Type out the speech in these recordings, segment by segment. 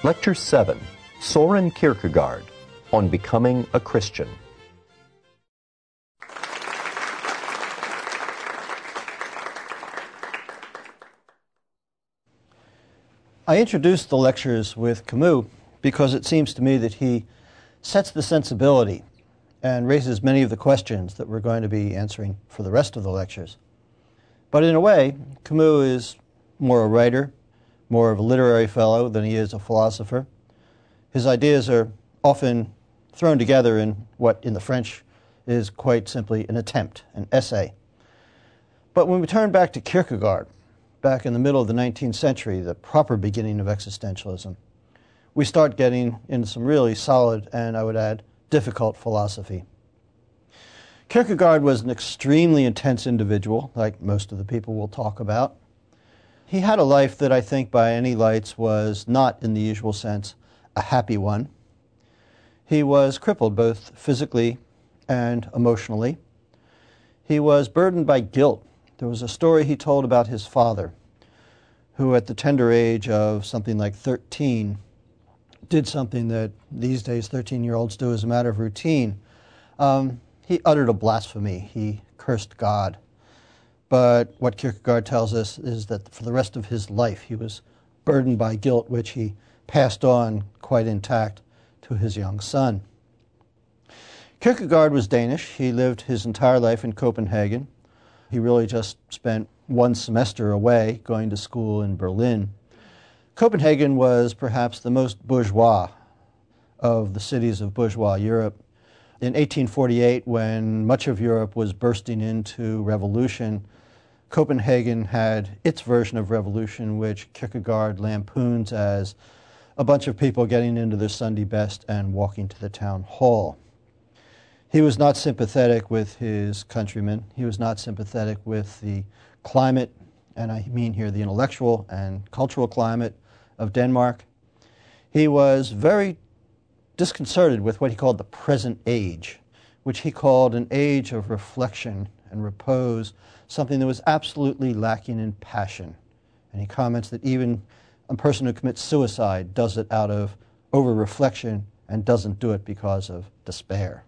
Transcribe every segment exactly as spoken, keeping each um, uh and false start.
Lecture seven, Soren Kierkegaard, on Becoming a Christian. I introduced the lectures with Camus because it seems to me that he sets the sensibility and raises many of the questions that we're going to be answering for the rest of the lectures. But in a way, Camus is more a writer, more of a literary fellow than he is a philosopher. His ideas are often thrown together in what in the French is quite simply an attempt, an essay. But when we turn back to Kierkegaard, back in the middle of the nineteenth century, the proper beginning of existentialism, we start getting into some really solid and, I would add, difficult philosophy. Kierkegaard was an extremely intense individual, like most of the people we'll talk about. He had a life that I think by any lights was not, in the usual sense, a happy one. He was crippled both physically and emotionally. He was burdened by guilt. There was a story he told about his father, who at the tender age of something like thirteen did something that these days thirteen-year-olds do as a matter of routine. Um, he uttered a blasphemy. He cursed God. But what Kierkegaard tells us is that for the rest of his life he was burdened by guilt, which he passed on quite intact to his young son. Kierkegaard was Danish. He lived his entire life in Copenhagen. He really just spent one semester away going to school in Berlin. Copenhagen was perhaps the most bourgeois of the cities of bourgeois Europe. In eighteen forty-eight, when much of Europe was bursting into revolution, Copenhagen had its version of revolution, which Kierkegaard lampoons as a bunch of people getting into their Sunday best and walking to the town hall. He was not sympathetic with his countrymen. He was not sympathetic with the climate, and I mean here the intellectual and cultural climate of Denmark. He was very disconcerted with what he called the present age, which he called an age of reflection and repose, something that was absolutely lacking in passion. And he comments that even a person who commits suicide does it out of over-reflection and doesn't do it because of despair.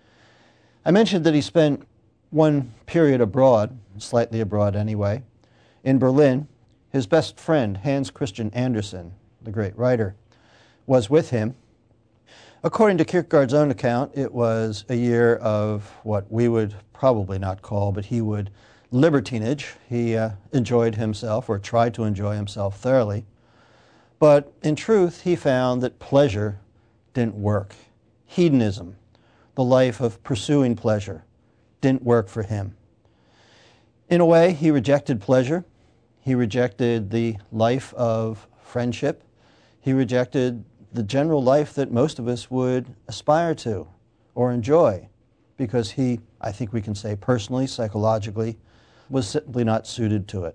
I mentioned that he spent one period abroad, slightly abroad anyway, in Berlin. His best friend, Hans Christian Andersen, the great writer, was with him. According to Kierkegaard's own account, it was a year of what we would probably not call, but he would, libertinage. He uh, enjoyed himself, or tried to enjoy himself thoroughly. But in truth, he found that pleasure didn't work. Hedonism, the life of pursuing pleasure, didn't work for him. In a way, he rejected pleasure. He rejected the life of friendship. He rejected the general life that most of us would aspire to or enjoy, because he, I think we can say personally, psychologically, was simply not suited to it.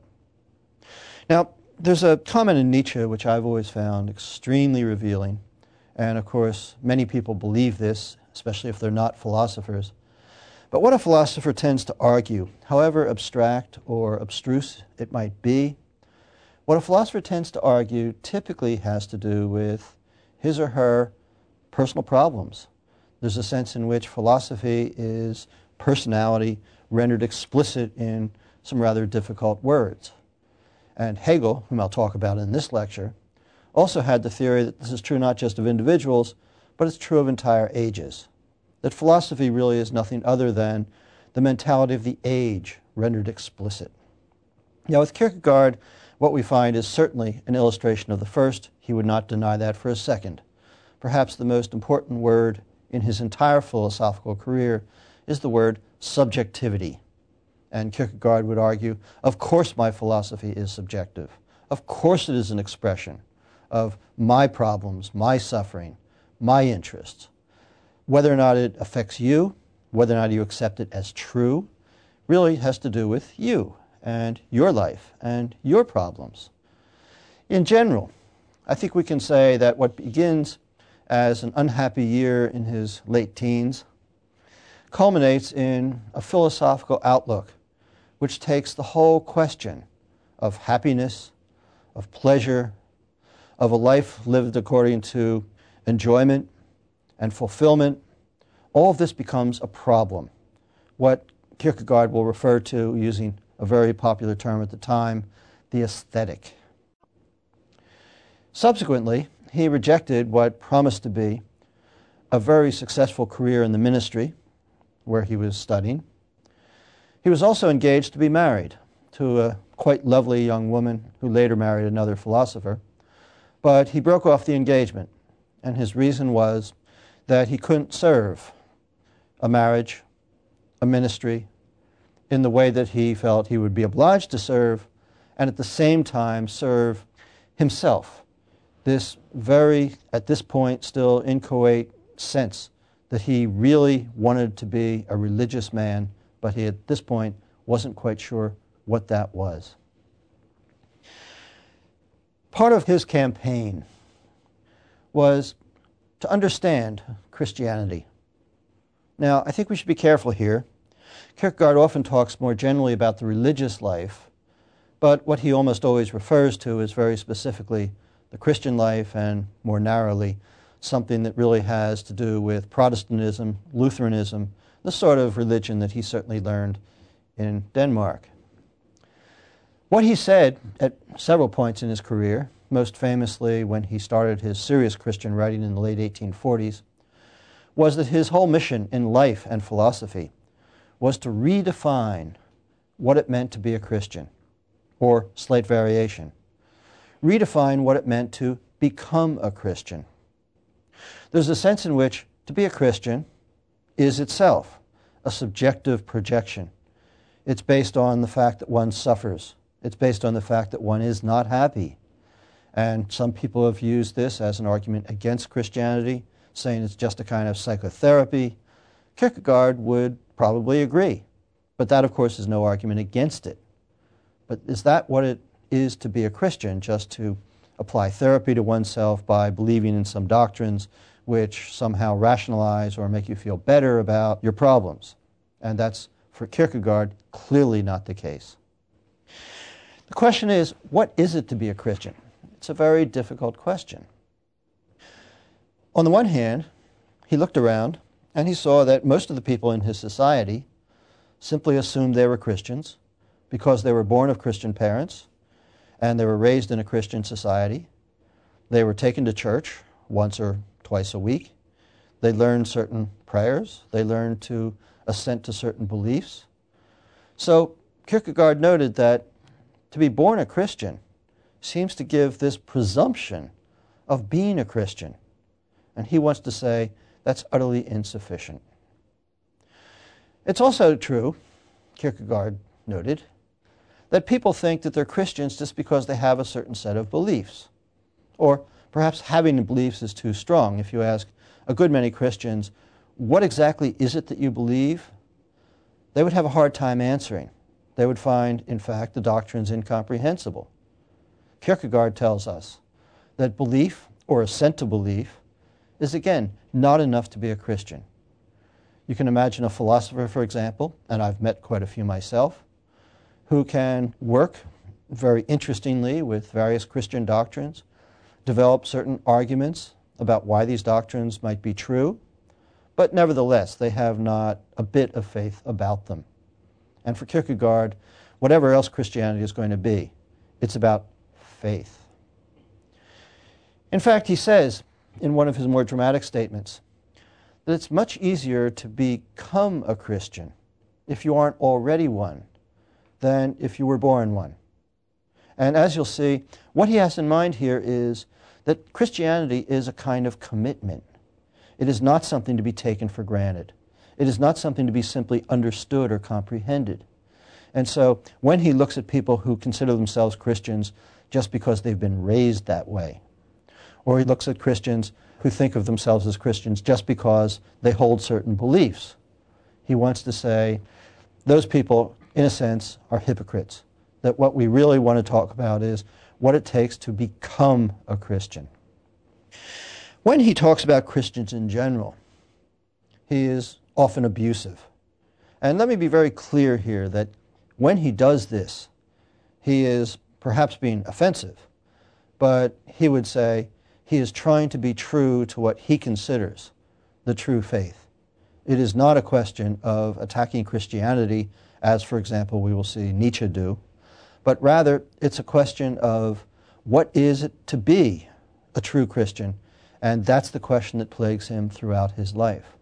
Now, there's a comment in Nietzsche which I've always found extremely revealing, and of course many people believe this, especially if they're not philosophers. But what a philosopher tends to argue, however abstract or abstruse it might be, what a philosopher tends to argue typically has to do with his or her personal problems. There's a sense in which philosophy is personality rendered explicit in some rather difficult words. And Hegel, whom I'll talk about in this lecture, also had the theory that this is true not just of individuals, but it's true of entire ages. That philosophy really is nothing other than the mentality of the age rendered explicit. Now with Kierkegaard, what we find is certainly an illustration of the first. He would not deny that for a second. Perhaps the most important word in his entire philosophical career is the word subjectivity. And Kierkegaard would argue, of course my philosophy is subjective. Of course it is an expression of my problems, my suffering, my interests. Whether or not it affects you, whether or not you accept it as true, really has to do with you and your life and your problems. In general, I think we can say that what begins as an unhappy year in his late teens culminates in a philosophical outlook which takes the whole question of happiness, of pleasure, of a life lived according to enjoyment and fulfillment, all of this becomes a problem. What Kierkegaard will refer to, using a very popular term at the time, the aesthetic. Subsequently, he rejected what promised to be a very successful career in the ministry, where he was studying. He was also engaged to be married to a quite lovely young woman who later married another philosopher, but he broke off the engagement, and his reason was that he couldn't serve a marriage, a ministry, in the way that he felt he would be obliged to serve, and at the same time serve himself. This very, at this point, still inchoate sense that he really wanted to be a religious man, but he at this point wasn't quite sure what that was. Part of his campaign was to understand Christianity. Now, I think we should be careful here. Kierkegaard often talks more generally about the religious life, but what he almost always refers to is very specifically the Christian life, and more narrowly, something that really has to do with Protestantism, Lutheranism, the sort of religion that he certainly learned in Denmark. What he said at several points in his career, most famously when he started his serious Christian writing in the late eighteen forties, was that his whole mission in life and philosophy was to redefine what it meant to be a Christian, or slight variation. Redefine what it meant to become a Christian. There's a sense in which to be a Christian is itself a subjective projection. It's based on the fact that one suffers. It's based on the fact that one is not happy. And some people have used this as an argument against Christianity, saying it's just a kind of psychotherapy. Kierkegaard would probably agree, but that, of course, is no argument against it. But is that what it is to be a Christian, just to apply therapy to oneself by believing in some doctrines which somehow rationalize or make you feel better about your problems? And that's, for Kierkegaard, clearly not the case. The question is, what is it to be a Christian? It's a very difficult question. On the one hand, he looked around and he saw that most of the people in his society simply assumed they were Christians because they were born of Christian parents and they were raised in a Christian society. They were taken to church once or twice a week. They learned certain prayers. They learned to assent to certain beliefs. So Kierkegaard noted that to be born a Christian seems to give this presumption of being a Christian. And he wants to say that's utterly insufficient. It's also true, Kierkegaard noted, that people think that they're Christians just because they have a certain set of beliefs. Or perhaps having the beliefs is too strong. If you ask a good many Christians, what exactly is it that you believe? They would have a hard time answering. They would find, in fact, the doctrines incomprehensible. Kierkegaard tells us that belief, or assent to belief, is again not enough to be a Christian. You can imagine a philosopher, for example, and I've met quite a few myself, who can work very interestingly with various Christian doctrines, develop certain arguments about why these doctrines might be true, but nevertheless they have not a bit of faith about them. And for Kierkegaard, whatever else Christianity is going to be, it's about faith. In fact, he says in one of his more dramatic statements that it's much easier to become a Christian if you aren't already one than if you were born one. And as you'll see, what he has in mind here is that Christianity is a kind of commitment. It is not something to be taken for granted. It is not something to be simply understood or comprehended. And so when he looks at people who consider themselves Christians just because they've been raised that way, or he looks at Christians who think of themselves as Christians just because they hold certain beliefs, he wants to say those people, in a sense, are hypocrites. That what we really want to talk about is what it takes to become a Christian. When he talks about Christians in general, he is often abusive. And let me be very clear here that when he does this, he is perhaps being offensive, but he would say he is trying to be true to what he considers the true faith. It is not a question of attacking Christianity, as, for example, we will see Nietzsche do, but rather it's a question of what is it to be a true Christian, and that's the question that plagues him throughout his life.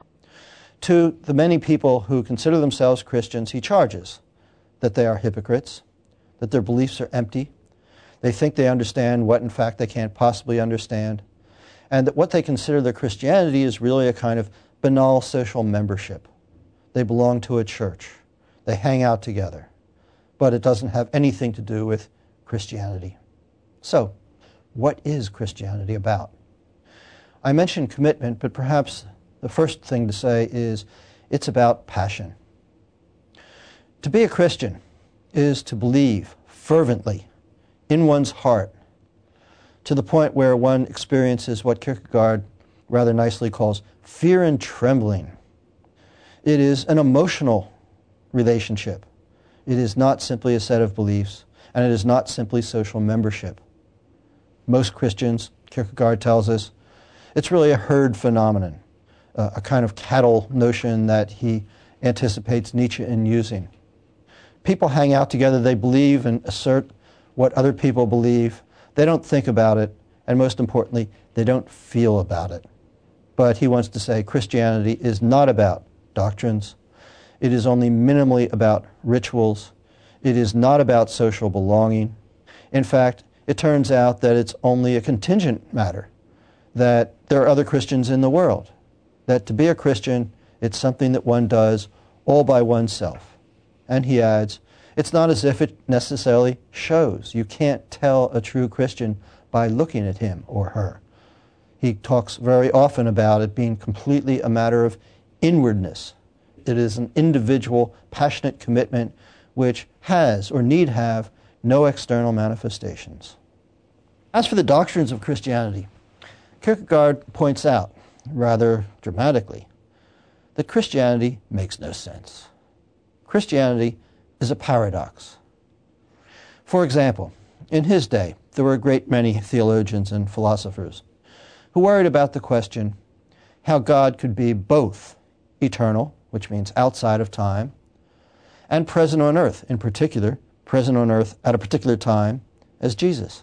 To the many people who consider themselves Christians, he charges that they are hypocrites, that their beliefs are empty, they think they understand what in fact they can't possibly understand, and that what they consider their Christianity is really a kind of banal social membership. They belong to a church. They hang out together. But it doesn't have anything to do with Christianity. So, what is Christianity about? I mentioned commitment, but perhaps the first thing to say is it's about passion. To be a Christian is to believe fervently in one's heart to the point where one experiences what Kierkegaard rather nicely calls fear and trembling. It is an emotional relationship. It is not simply a set of beliefs, and it is not simply social membership. Most Christians, Kierkegaard tells us, it's really a herd phenomenon, uh, a kind of cattle notion that he anticipates Nietzsche in using. People hang out together, they believe and assert what other people believe. They don't think about it, and most importantly, they don't feel about it. But he wants to say Christianity is not about doctrines. It is only minimally about rituals. It is not about social belonging. In fact, it turns out that it's only a contingent matter, that there are other Christians in the world, that to be a Christian, it's something that one does all by oneself. And he adds, it's not as if it necessarily shows. You can't tell a true Christian by looking at him or her. He talks very often about it being completely a matter of inwardness. It is an individual, passionate commitment which has or need have no external manifestations. As for the doctrines of Christianity, Kierkegaard points out, rather dramatically, that Christianity makes no sense. Christianity is a paradox. For example, in his day, there were a great many theologians and philosophers who worried about the question how God could be both eternal, which means outside of time, and present on earth, in particular, present on earth at a particular time as Jesus.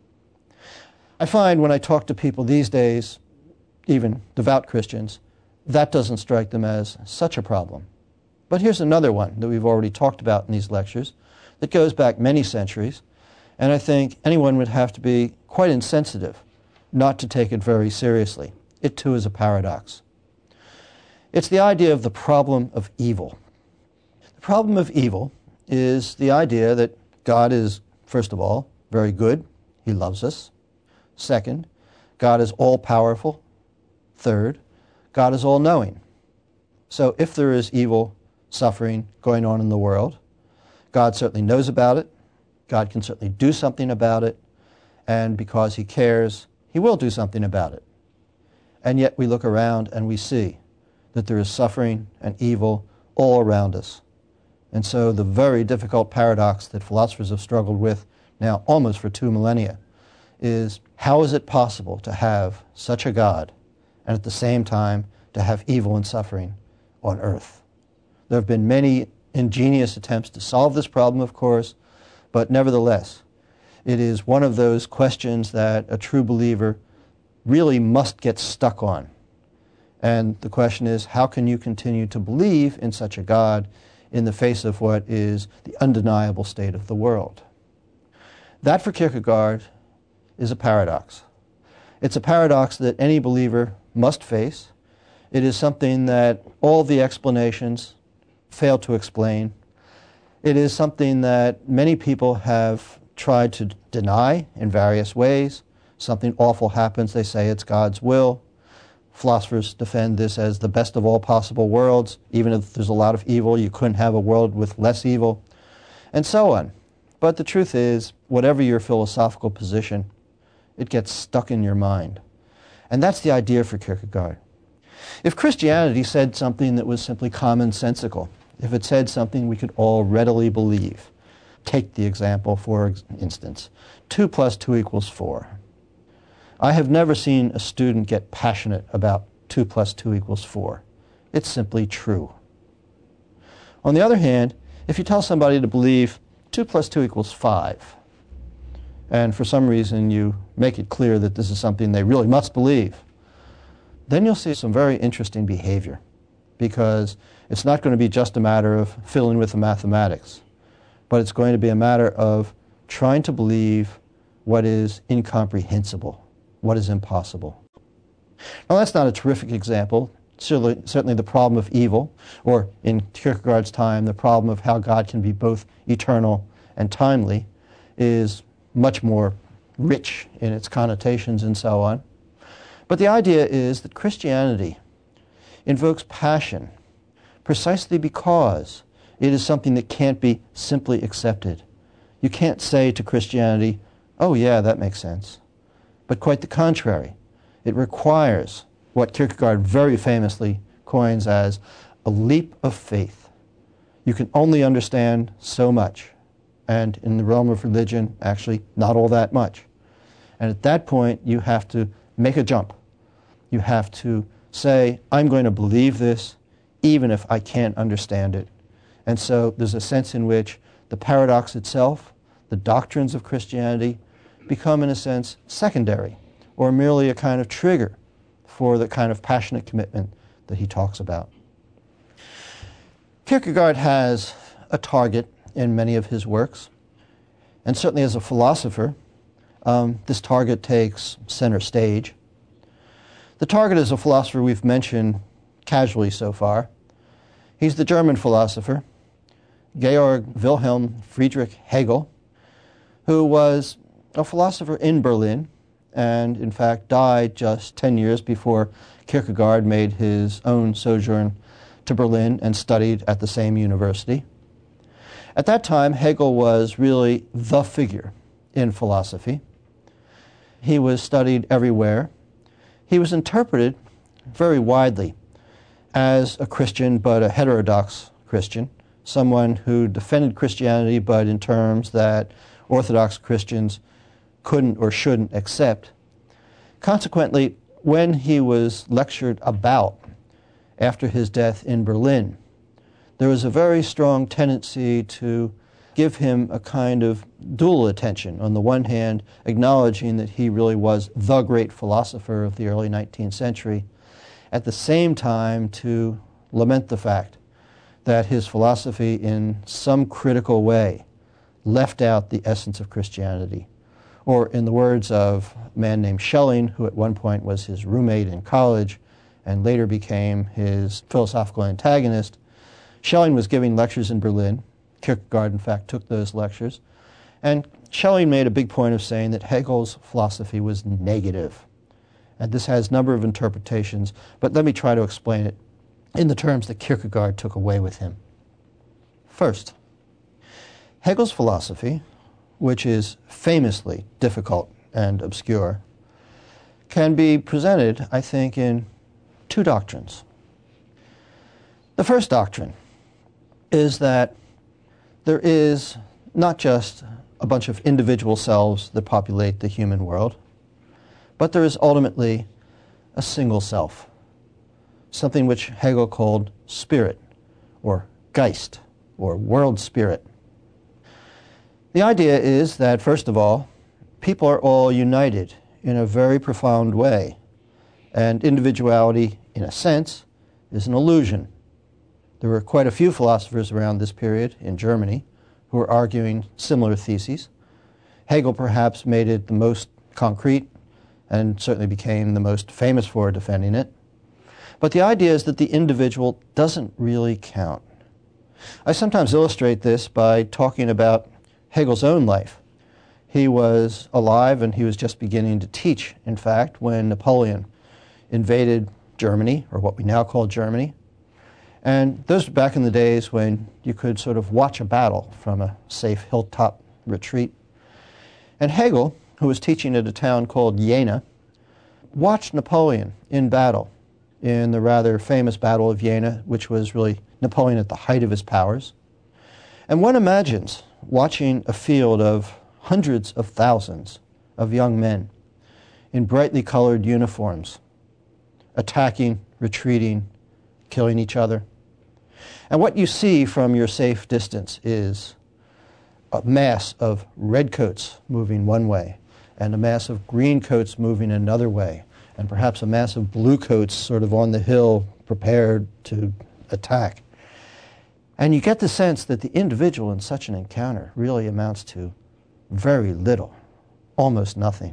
I find when I talk to people these days, even devout Christians, that doesn't strike them as such a problem. But here's another one that we've already talked about in these lectures that goes back many centuries, and I think anyone would have to be quite insensitive not to take it very seriously. It too is a paradox. It's the idea of the problem of evil. The problem of evil is the idea that God is, first of all, very good. He loves us. Second, God is all-powerful. Third, God is all-knowing. So if there is evil, suffering going on in the world, God certainly knows about it. God can certainly do something about it. And because he cares, he will do something about it. And yet we look around and we see that there is suffering and evil all around us. And so the very difficult paradox that philosophers have struggled with now almost for two millennia is how is it possible to have such a God and at the same time to have evil and suffering on earth? There have been many ingenious attempts to solve this problem, of course, but nevertheless, it is one of those questions that a true believer really must get stuck on. And the question is, how can you continue to believe in such a God in the face of what is the undeniable state of the world? That, for Kierkegaard, is a paradox. It's a paradox that any believer must face. It is something that all the explanations fail to explain. It is something that many people have tried to deny in various ways. Something awful happens, they say it's God's will. Philosophers defend this as the best of all possible worlds. Even if there's a lot of evil, you couldn't have a world with less evil, and so on. But the truth is, whatever your philosophical position, it gets stuck in your mind. And that's the idea for Kierkegaard. If Christianity said something that was simply commonsensical, if it said something we could all readily believe, Take the example, for instance, two plus two equals four. I have never seen a student get passionate about two plus two equals four. It's simply true. On the other hand, if you tell somebody to believe two plus two equals five, and for some reason you make it clear that this is something they really must believe, then you'll see some very interesting behavior, because it's not going to be just a matter of filling with the mathematics, but it's going to be a matter of trying to believe what is incomprehensible, what is impossible. Now, that's not a terrific example. Certainly, certainly the problem of evil, or in Kierkegaard's time, the problem of how God can be both eternal and timely, is much more rich in its connotations and so on. But the idea is that Christianity invokes passion precisely because it is something that can't be simply accepted. You can't say to Christianity, oh yeah, that makes sense. But quite the contrary. It requires what Kierkegaard very famously coins as a leap of faith. You can only understand so much, and in the realm of religion, actually not all that much. And at that point, you have to make a jump. You have to say, I'm going to believe this even if I can't understand it. And so there's a sense in which the paradox itself, the doctrines of Christianity, become in a sense secondary, or merely a kind of trigger for the kind of passionate commitment that he talks about. Kierkegaard has a target in many of his works, and certainly as a philosopher, um, this target takes center stage. The target as a philosopher we've mentioned casually so far. He's the German philosopher, Georg Wilhelm Friedrich Hegel, who was a philosopher in Berlin, and in fact died just ten years before Kierkegaard made his own sojourn to Berlin and studied at the same university. At that time, Hegel was really the figure in philosophy. He was studied everywhere. He was interpreted very widely as a Christian, but a heterodox Christian, someone who defended Christianity, but in terms that Orthodox Christians couldn't or shouldn't accept. Consequently, when he was lectured about after his death in Berlin, there was a very strong tendency to give him a kind of dual attention. On the one hand, acknowledging that he really was the great philosopher of the early nineteenth century, at the same time to lament the fact that his philosophy in some critical way left out the essence of Christianity. Or in the words of a man named Schelling, who at one point was his roommate in college and later became his philosophical antagonist, Schelling was giving lectures in Berlin. Kierkegaard, in fact, took those lectures. And Schelling made a big point of saying that Hegel's philosophy was negative. And this has a number of interpretations, but let me try to explain it in the terms that Kierkegaard took away with him. First, Hegel's philosophy, which is famously difficult and obscure, can be presented, I think, in two doctrines. The first doctrine is that there is not just a bunch of individual selves that populate the human world, but there is ultimately a single self, something which Hegel called spirit, or Geist, or world spirit. The idea is that, first of all, people are all united in a very profound way, and individuality, in a sense, is an illusion. There were quite a few philosophers around this period in Germany who were arguing similar theses. Hegel perhaps made it the most concrete and certainly became the most famous for defending it. But the idea is that the individual doesn't really count. I sometimes illustrate this by talking about Hegel's own life. He was alive and he was just beginning to teach, in fact, when Napoleon invaded Germany, or what we now call Germany. And those were back in the days when you could sort of watch a battle from a safe hilltop retreat. And Hegel, who was teaching at a town called Jena, watched Napoleon in battle, in the rather famous Battle of Jena, which was really Napoleon at the height of his powers. And one imagines watching a field of hundreds of thousands of young men in brightly colored uniforms, attacking, retreating, killing each other. And what you see from your safe distance is a mass of red coats moving one way, and a mass of green coats moving another way, and perhaps a mass of blue coats sort of on the hill prepared to attack. And you get the sense that the individual in such an encounter really amounts to very little, almost nothing.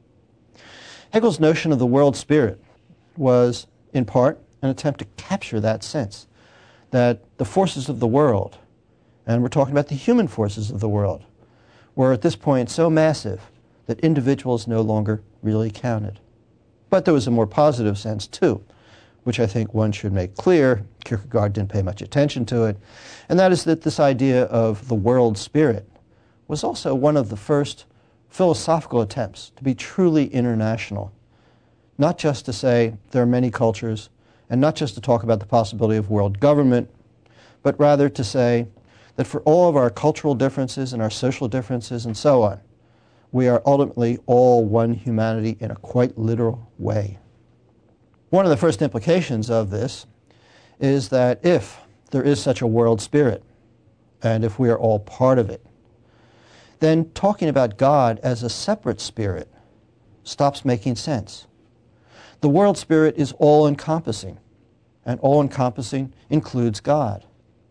Hegel's notion of the world spirit was, in part, an attempt to capture that sense, that the forces of the world, and we're talking about the human forces of the world, were at this point so massive that individuals no longer really counted. But there was a more positive sense, too, which I think one should make clear. Kierkegaard didn't pay much attention to it, and that is that this idea of the world spirit was also one of the first philosophical attempts to be truly international, not just to say there are many cultures, and not just to talk about the possibility of world government, but rather to say that for all of our cultural differences and our social differences and so on, we are ultimately all one humanity in a quite literal way. One of the first implications of this is that if there is such a world spirit, and if we are all part of it, then talking about God as a separate spirit stops making sense. The world spirit is all-encompassing, and all-encompassing includes God.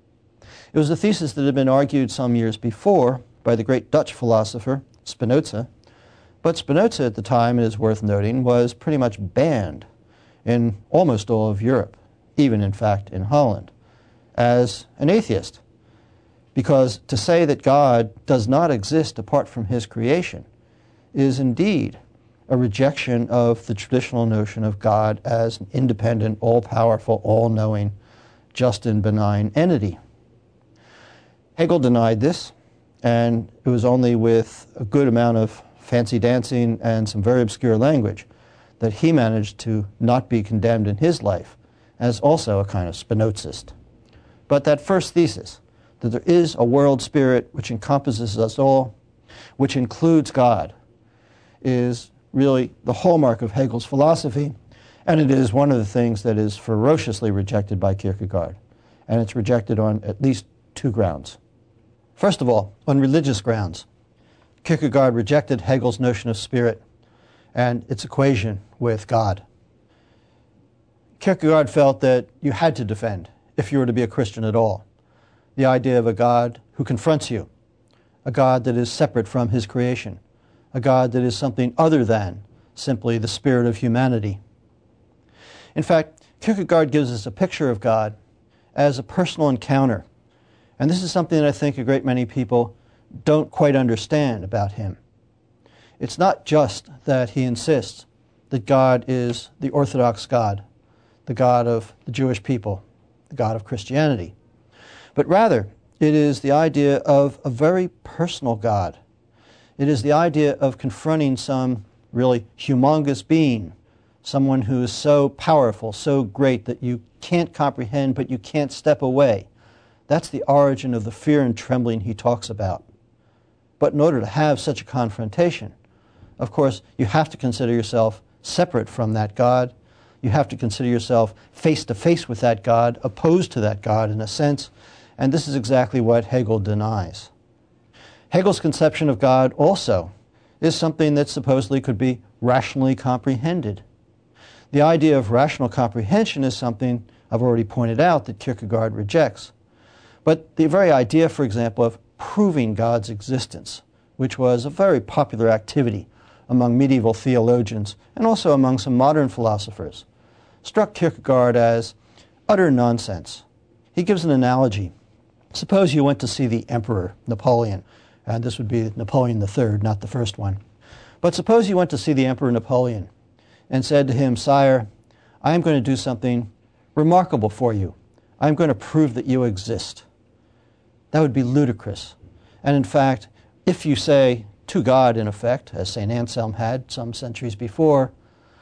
It was a thesis that had been argued some years before by the great Dutch philosopher Spinoza, but Spinoza at the time, it is worth noting, was pretty much banned in almost all of Europe, even in fact in Holland, as an atheist. Because to say that God does not exist apart from his creation is indeed a rejection of the traditional notion of God as an independent, all-powerful, all-knowing, just and benign entity. Hegel denied this, and it was only with a good amount of fancy dancing and some very obscure language that he managed to not be condemned in his life as also a kind of Spinozist. But that first thesis, that there is a world spirit which encompasses us all, which includes God, is really the hallmark of Hegel's philosophy, and it is one of the things that is ferociously rejected by Kierkegaard. And it's rejected on at least two grounds. First of all, on religious grounds, Kierkegaard rejected Hegel's notion of spirit and its equation with God. Kierkegaard felt that you had to defend, if you were to be a Christian at all, the idea of a God who confronts you, a God that is separate from his creation, a God that is something other than simply the spirit of humanity. In fact, Kierkegaard gives us a picture of God as a personal encounter. And this is something that I think a great many people don't quite understand about him. It's not just that he insists that God is the Orthodox God, the God of the Jewish people, the God of Christianity, but rather it is the idea of a very personal God. It is the idea of confronting some really humongous being, someone who is so powerful, so great that you can't comprehend, but you can't step away. That's the origin of the fear and trembling he talks about. But in order to have such a confrontation, of course, you have to consider yourself separate from that God. You have to consider yourself face to face with that God, opposed to that God in a sense, and this is exactly what Hegel denies. Hegel's conception of God also is something that supposedly could be rationally comprehended. The idea of rational comprehension is something I've already pointed out that Kierkegaard rejects. But the very idea, for example, of proving God's existence, which was a very popular activity among medieval theologians and also among some modern philosophers, struck Kierkegaard as utter nonsense. He gives an analogy. Suppose you went to see the Emperor Napoleon, and this would be Napoleon the Third, not the first one. But suppose you went to see the Emperor Napoleon and said to him, "Sire, I am going to do something remarkable for you. I am going to prove that you exist." That would be ludicrous. And in fact, if you say to God, in effect, as Saint Anselm had some centuries before,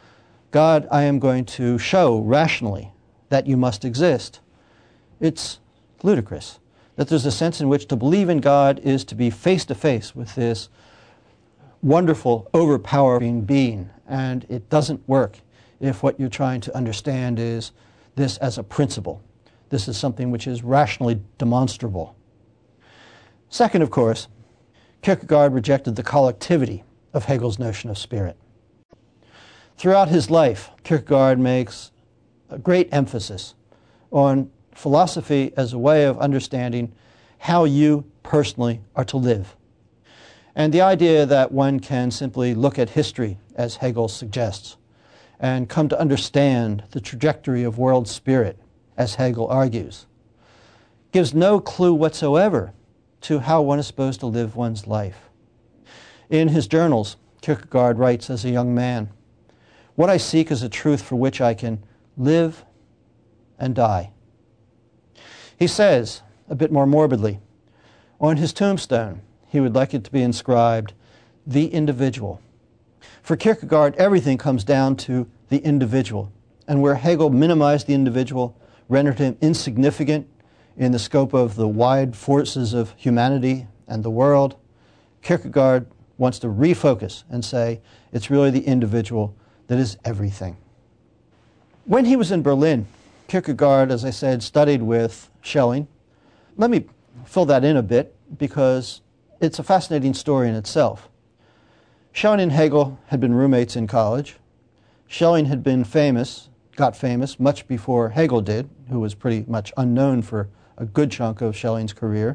"God, I am going to show rationally that you must exist," it's ludicrous. that there's a sense in which to believe in God is to be face-to-face with this wonderful, overpowering being, and it doesn't work if what you're trying to understand is this as a principle. This is something which is rationally demonstrable. Second, of course, Kierkegaard rejected the collectivity of Hegel's notion of spirit. Throughout his life, Kierkegaard makes a great emphasis on philosophy as a way of understanding how you personally are to live. And the idea that one can simply look at history, as Hegel suggests, and come to understand the trajectory of world spirit, as Hegel argues, gives no clue whatsoever to how one is supposed to live one's life. In his journals, Kierkegaard writes as a young man, "What I seek is a truth for which I can live and die." He says, a bit more morbidly, on his tombstone, he would like it to be inscribed, "The Individual." For Kierkegaard, everything comes down to the individual, and where Hegel minimized the individual, rendered him insignificant in the scope of the wide forces of humanity and the world, Kierkegaard wants to refocus and say it's really the individual that is everything. When he was in Berlin, Kierkegaard, as I said, studied with Schelling. Let me fill that in a bit because it's a fascinating story in itself. Schelling and Hegel had been roommates in college. Schelling had been famous, got famous, much before Hegel did, who was pretty much unknown for a good chunk of Schelling's career.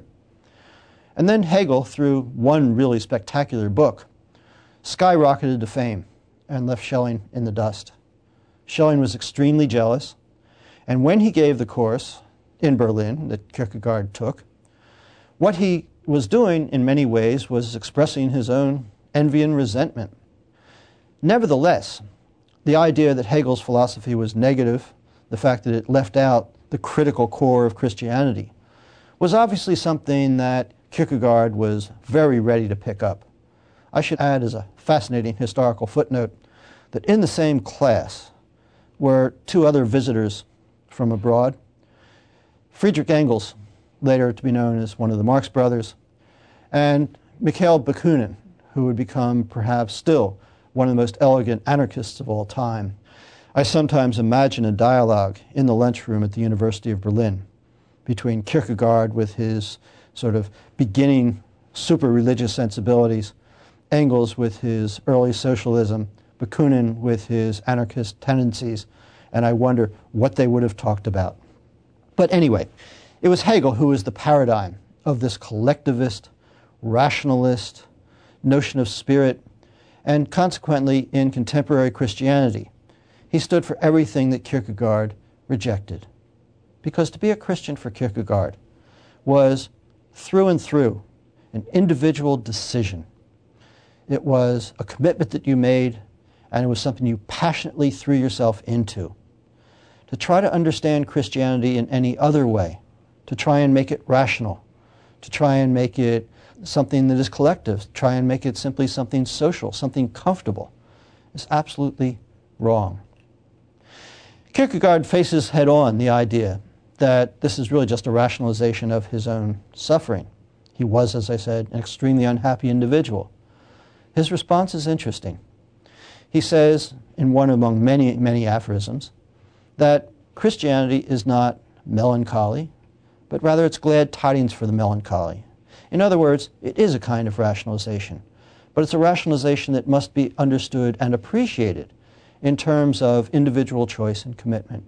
And then Hegel, through one really spectacular book, skyrocketed to fame and left Schelling in the dust. Schelling was extremely jealous, and when he gave the course in Berlin that Kierkegaard took, what he was doing in many ways was expressing his own envy and resentment. Nevertheless, the idea that Hegel's philosophy was negative, the fact that it left out the critical core of Christianity, was obviously something that Kierkegaard was very ready to pick up. I should add as a fascinating historical footnote that in the same class were two other visitors from abroad, Friedrich Engels, later to be known as one of the Marx brothers, and Mikhail Bakunin, who would become perhaps still one of the most elegant anarchists of all time. I sometimes imagine a dialogue in the lunchroom at the University of Berlin between Kierkegaard with his sort of beginning super-religious sensibilities, Engels with his early socialism, Bakunin with his anarchist tendencies, and I wonder what they would have talked about. But anyway, it was Hegel who was the paradigm of this collectivist, rationalist notion of spirit, and consequently in contemporary Christianity, he stood for everything that Kierkegaard rejected. Because to be a Christian for Kierkegaard was through and through an individual decision. It was a commitment that you made, and it was something you passionately threw yourself into. To try to understand Christianity in any other way, to try and make it rational, to try and make it something that is collective, to try and make it simply something social, something comfortable, is absolutely wrong. Kierkegaard faces head-on the idea that this is really just a rationalization of his own suffering. He was, as I said, an extremely unhappy individual. His response is interesting. He says, in one among many, many aphorisms, that Christianity is not melancholy, but rather it's glad tidings for the melancholy. In other words, it is a kind of rationalization, but it's a rationalization that must be understood and appreciated in terms of individual choice and commitment.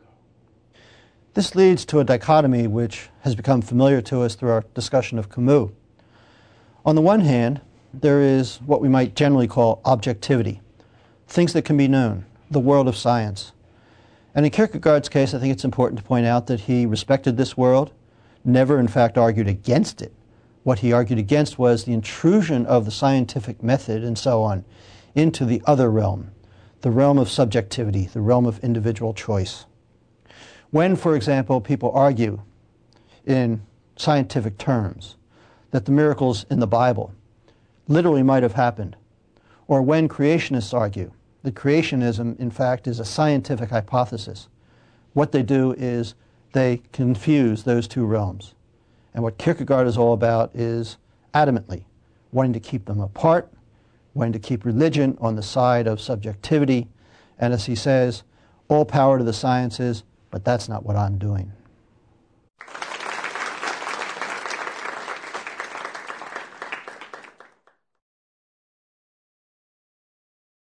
This leads to a dichotomy which has become familiar to us through our discussion of Camus. On the one hand, there is what we might generally call objectivity, things that can be known, the world of science. And in Kierkegaard's case, I think it's important to point out that he respected this world, never in fact argued against it. What he argued against was the intrusion of the scientific method and so on into the other realm, the realm of subjectivity, the realm of individual choice. When, for example, people argue in scientific terms that the miracles in the Bible literally might have happened, or when creationists argue that creationism, in fact, is a scientific hypothesis, what they do is they confuse those two realms. And what Kierkegaard is all about is adamantly wanting to keep them apart, wanting to keep religion on the side of subjectivity, and as he says, all power to the sciences, but that's not what I'm doing.